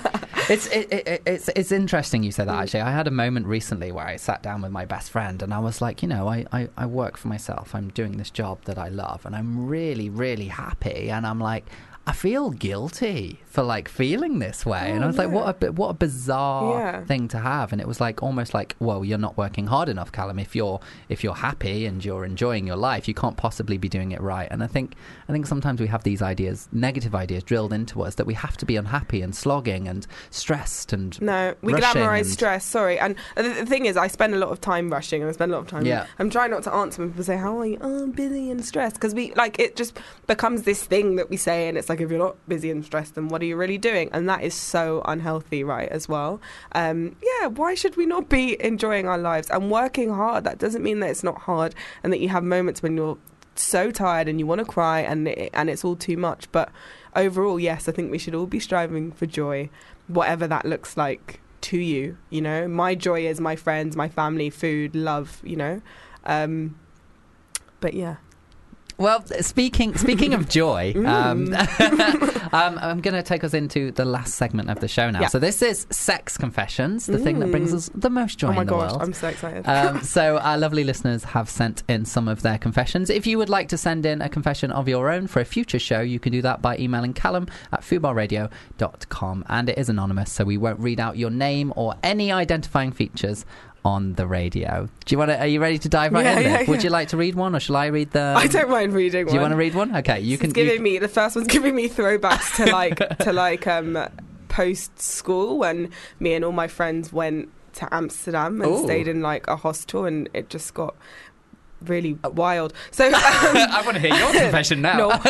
It's interesting you say that, actually. I had a moment recently where I sat down with my best friend and I was like, I work for myself. I'm doing this job that I love and I'm really, really happy. And I'm like, I feel guilty for like feeling this way. And I was like, what a bizarre thing to have. And it was like almost like, well, you're not working hard enough, Callum. If you're happy and you're enjoying your life, you can't possibly be doing it right. And I think sometimes we have these ideas, negative ideas drilled into us, that we have to be unhappy and slogging and stressed and no, we glamorize stress. Sorry. And the thing is, I spend a lot of time rushing, and I spend a lot of time. I'm trying not to answer when people say, "How are you?" "Oh, I'm busy and stressed," because we like it just becomes this thing that we say, and it's like, if you're not busy and stressed, then what are you really doing? And that is so unhealthy, right, as well. Why should we not be enjoying our lives and working hard? That doesn't mean that it's not hard and that you have moments when you're so tired and you want to cry and it's all too much. But overall, yes, I think we should all be striving for joy, whatever that looks like to you. My joy is my friends, my family, food, love, but yeah. Well, speaking of joy, I'm going to take us into the last segment of the show now. Yeah. So this is Sex Confessions, the thing that brings us the most joy Oh my in the gosh, world. I'm so excited. So our lovely listeners have sent in some of their confessions. If you would like to send in a confession of your own for a future show, you can do that by emailing callum@fubarradio.com, and it is anonymous, so we won't read out your name or any identifying features on the radio. Are you ready to dive right in there? Would you like to read one, or shall I read the... I don't mind reading one. Do you want to read one? Okay, you can... The first one's giving me throwbacks to post school, when me and all my friends went to Amsterdam and stayed in like a hostel, and it just got really wild. So I want to hear your confession now. No.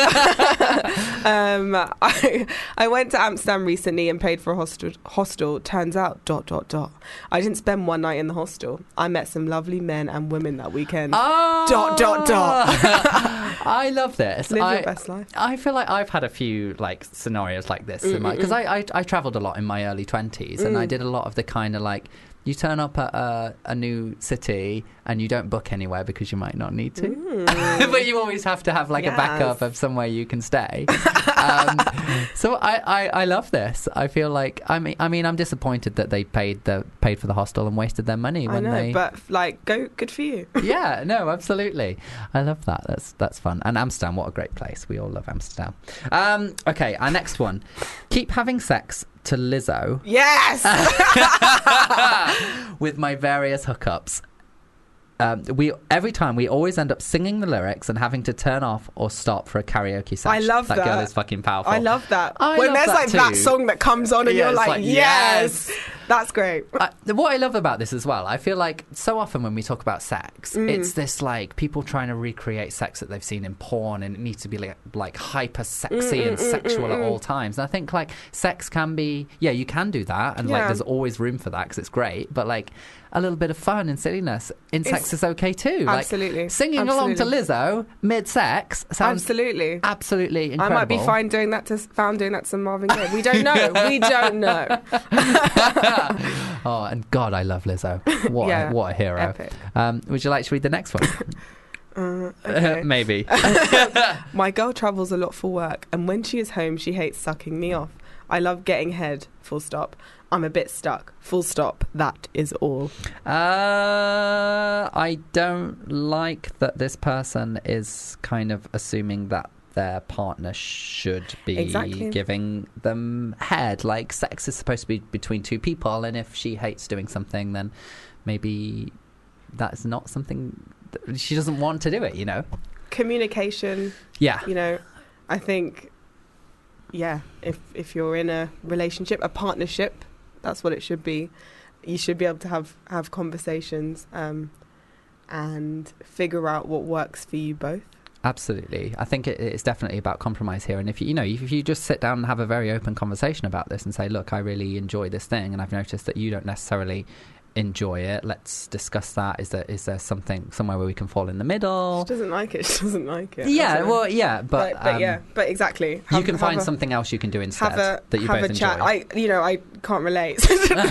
I went to Amsterdam recently and paid for a hostel. Turns out ... I didn't spend one night in the hostel. I met some lovely men and women that weekend. I love this. Live your best life. I feel like I've had a few like scenarios like this because I travelled a lot in my early 20s, and I did a lot of the kind of like, you turn up at a new city and you don't book anywhere because you might not need to. But you always have to have like a backup of somewhere you can stay. So I love this. I feel like, I mean, I'm disappointed that they paid for the hostel and wasted their money when they... but like, good for you. Yeah, no, absolutely. I love that. That's fun. And Amsterdam, what a great place. We all love Amsterdam. Okay, our next one. Keep having sex to Lizzo. Yes! With my various hookups. Every time we always end up singing the lyrics and having to turn off or stop for a karaoke session. I love that. That girl is fucking powerful. I love that. I when love there's that like that too. song that comes on and you're it's like, yes! That's great. What I love about this as well, I feel like so often when we talk about sex, it's this like people trying to recreate sex that they've seen in porn, and it needs to be like hyper sexy and sexual at all times. And I think like sex can be, you can do that, and like there's always room for that because it's great, but like a little bit of fun and silliness in sex is okay too. Absolutely. Like, singing along to Lizzo mid-sex sounds absolutely incredible. I might be found doing that to some Marvin Gaye. We don't know. Oh, and God, I love Lizzo. What a hero. Epic. Would you like to read the next one? Okay. Maybe. My girl travels a lot for work, and when she is home, she hates sucking me off. I love getting head, full stop. I'm a bit stuck, full stop. That is all. I don't like that this person is kind of assuming that their partner should be giving them head. Like, sex is supposed to be between two people, and if she hates doing something, then maybe that's not something she doesn't want to do it, you know? Communication. Yeah. You know, I think, if you're in a relationship, a partnership, that's what it should be. You should be able to have conversations and figure out what works for you both. Absolutely. I think it's definitely about compromise here. And if you just sit down and have a very open conversation about this and say, look, I really enjoy this thing, and I've noticed that you don't necessarily enjoy it. Let's discuss that. Is there somewhere where we can fall in the middle? She doesn't like it. Yeah, well, yeah, but exactly. You can find something else you can do instead that you both enjoy. Chat. I can't relate.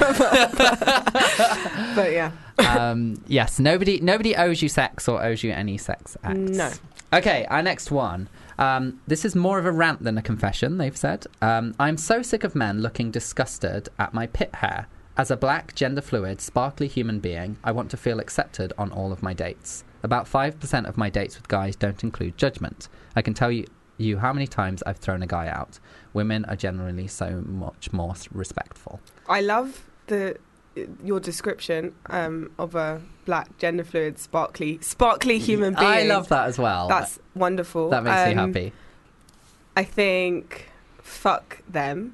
But yeah. Yes, nobody owes you sex or owes you any sex acts. No. Okay, our next one. This is more of a rant than a confession, they've said. I'm so sick of men looking disgusted at my pit hair. As a black, gender-fluid, sparkly human being, I want to feel accepted on all of my dates. About 5% of my dates with guys don't include judgment. I can tell you how many times I've thrown a guy out. Women are generally so much more respectful. I love your description of a black, gender-fluid, sparkly human being. I love that as well. That's wonderful. That makes me happy. I think, fuck them.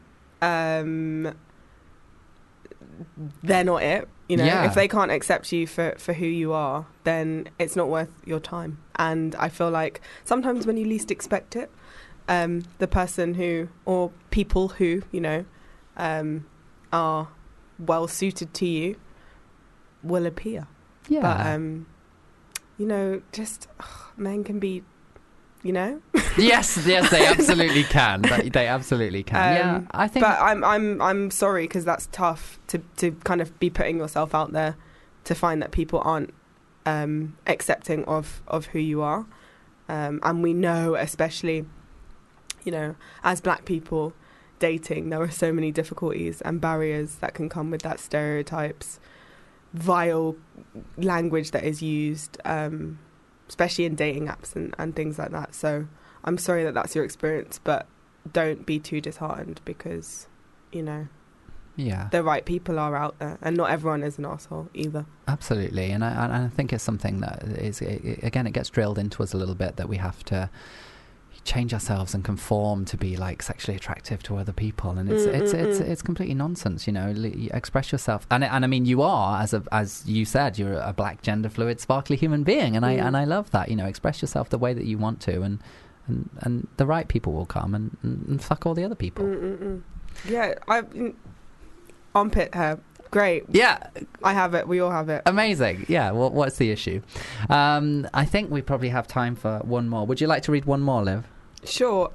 They're not it. You know, if they can't accept you for who you are, then it's not worth your time. And I feel like sometimes when you least expect it, the person who, or people who, you know, are well suited to you will appear. Yeah. But, you know, just men can be, you know. yes, they absolutely can. They absolutely can. I think. But I'm sorry, because that's tough to kind of be putting yourself out there to find that people aren't accepting of who you are. And we know, especially, you know, as black people dating, there are so many difficulties and barriers that can come with that stereotypes, vile language that is used, especially in dating apps and things like that. So I'm sorry that that's your experience, but don't be too disheartened because, you know, the right people are out there, and not everyone is an asshole either. Absolutely, and I think it's something that is, again, it gets drilled into us a little bit that we have to change ourselves and conform to be like sexually attractive to other people, and it's completely nonsense. You know, express yourself, and I mean, you are, as you said, you're a black, gender fluid, sparkly human being, and I love that. You know, express yourself the way that you want to, and the right people will come and fuck all the other people. Yeah, armpit hair. Great. Yeah. I have it. We all have it. Amazing. Yeah. Well, what's the issue? I think we probably have time for one more. Would you like to read one more, Liv? Sure.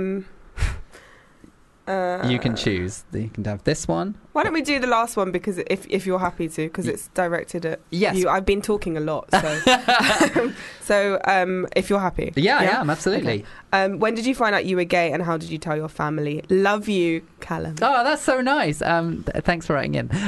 You can choose. You can have this one. Why don't we do the last one, because if you're happy to, because it's directed at you. I've been talking a lot, so so if you're happy. Yeah, I am, absolutely. Okay. When did you find out you were gay, and how did you tell your family? Love you, Callum. Oh, that's so nice. Thanks for writing in.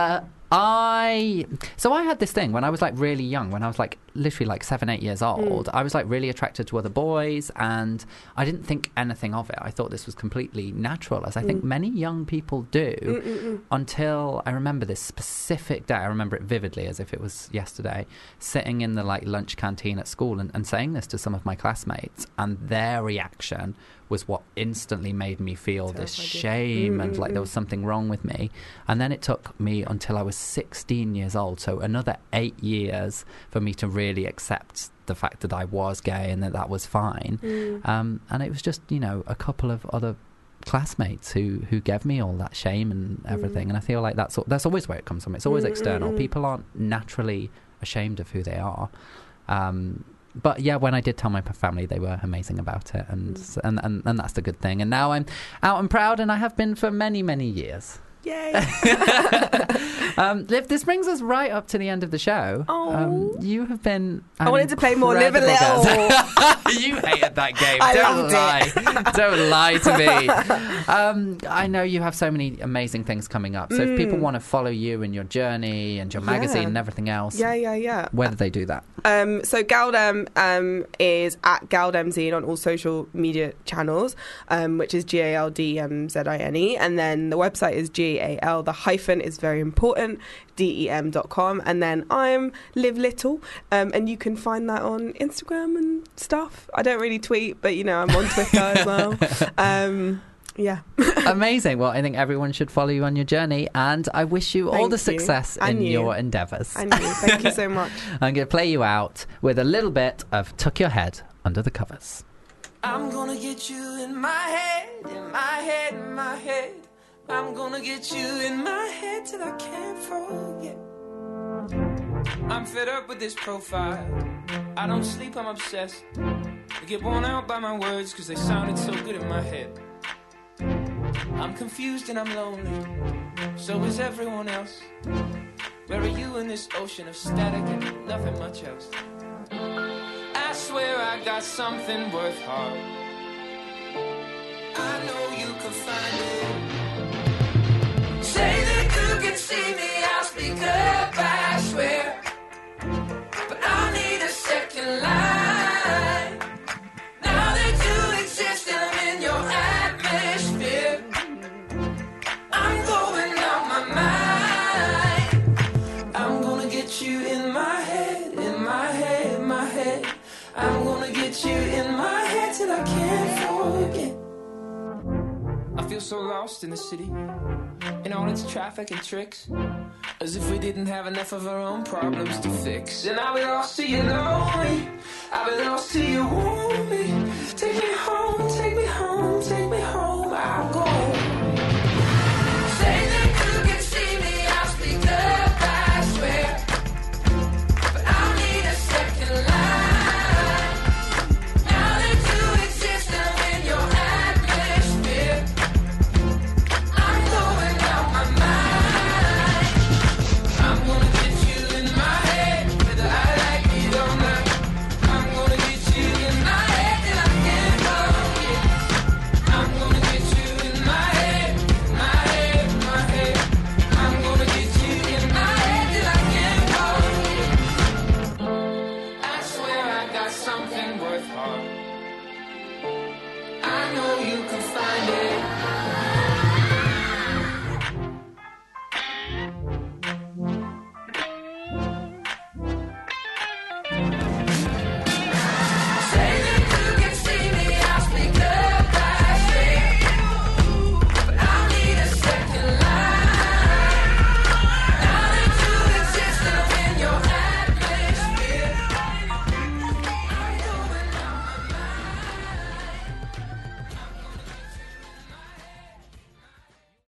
I had this thing when I was like really young, when I was like literally like 7-8 years old. I was like really attracted to other boys, and I didn't think anything of it. I thought this was completely natural, as I think many young people do, until I remember this specific day. I remember it vividly, as if it was yesterday, sitting in the like lunch canteen at school and saying this to some of my classmates, and their reaction was what instantly made me feel this shame and like there was something wrong with me. And then it took me until I was 16 years old, so another 8 years, for me to really accept the fact that I was gay and that was fine. And it was just, you know, a couple of other classmates who gave me all that shame and everything. And I feel like that's always where it comes from. It's always external. People aren't naturally ashamed of who they are. But yeah, when I did tell my family, they were amazing about it, and that's the good thing. And now I'm out and proud, and I have been for many, many years. Yay! Liv, this brings us right up to the end of the show. You have been. I wanted to play more Live a Little. You hated that game. I Don't loved lie. it. Don't lie to me. I know you have so many amazing things coming up. So if people want to follow you and your journey and your magazine and everything else, where do they do that? So Galdem is at GaldemZine on all social media channels, which is GALDMZINE, and then the website is GAL. The hyphen is very important, DEM.com, and then I'm Liv Little, and you can find that on Instagram and stuff. I don't really tweet, but you know, I'm on Twitter as well. Yeah. Amazing. Well, I think everyone should follow you on your journey, and I wish you all the success in your endeavours. And you. Thank you so much. I'm going to play you out with a little bit of Tuck Your Head Under the Covers. I'm gonna get you in my head, in my head, in my head. I'm gonna get you in my head till I can't forget. I'm fed up with this profile. I don't sleep, I'm obsessed. I get worn out by my words cause they sounded so good in my head. I'm confused and I'm lonely, so is everyone else. Where are you in this ocean of static and nothing much else? I swear I got something worth hard. I know you can find it. Say that you can see me, I'll speak up, I swear. But I need a second line. Now that you exist and I'm in your atmosphere, I'm going out my mind. I'm gonna get you in my head, in my head, in my head. I'm gonna get you in my head till I can't forget. I feel so lost in the city, in all its traffic and tricks, as if we didn't have enough of our own problems to fix. And I'll be lost till you know me, I'll be lost till you want me. Take me home, take me home, take me home. I'm going